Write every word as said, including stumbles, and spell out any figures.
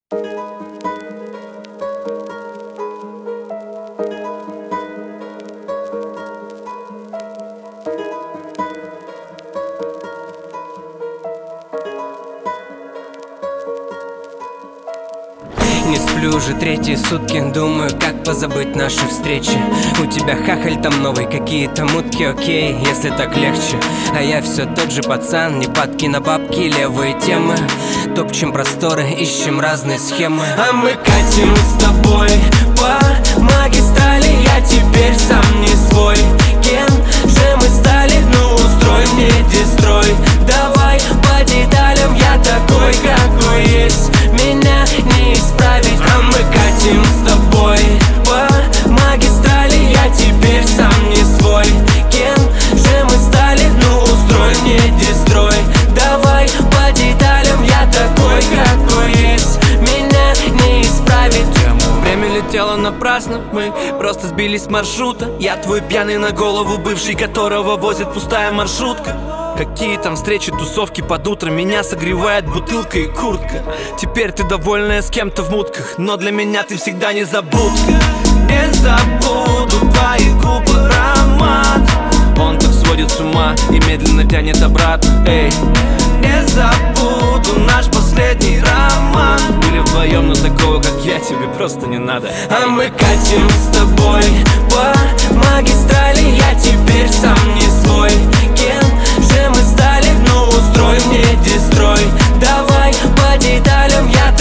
Не сплю уже третьи сутки, думаю, как позабыть наши встречи. У тебя хахаль там новый, какие-то мутки, окей, если так легче. А я все тот же пацан, не падки на бабки, левые темы. Топчем просторы, ищем разные схемы. А мы катим с тобой по магистрали. Я теперь сам не свой. Кем же мы стали? Ну устрой мне дестрой. Давай по деталям, я такой, какой есть. Меня не исправить. А мы катим с тобой по магистрали. Я теперь сам не свой. Кем же мы стали? Ну устрой мне дестрой. Давай по деталям, я такой, какой есть. Меня не исправить. Время летело напрасно, мы просто сбились с маршрута. Я твой пьяный на голову бывший, которого возит пустая маршрутка. Какие там встречи, тусовки под утро, меня согревает бутылка и куртка. Теперь ты довольная с кем-то в мутках, но для меня ты всегда незабудка. Не забуду твои губы аромат. Он так сводит с ума и медленно тянет обратно. Эй, не забуду наш последний роман. Были вдвоем, но такого, как я, тебе просто не надо. А мы катим с тобой по магистрали. Я теперь сам не свой. Кем же мы стали? Ну устрой мне дестрой. Давай по деталям, я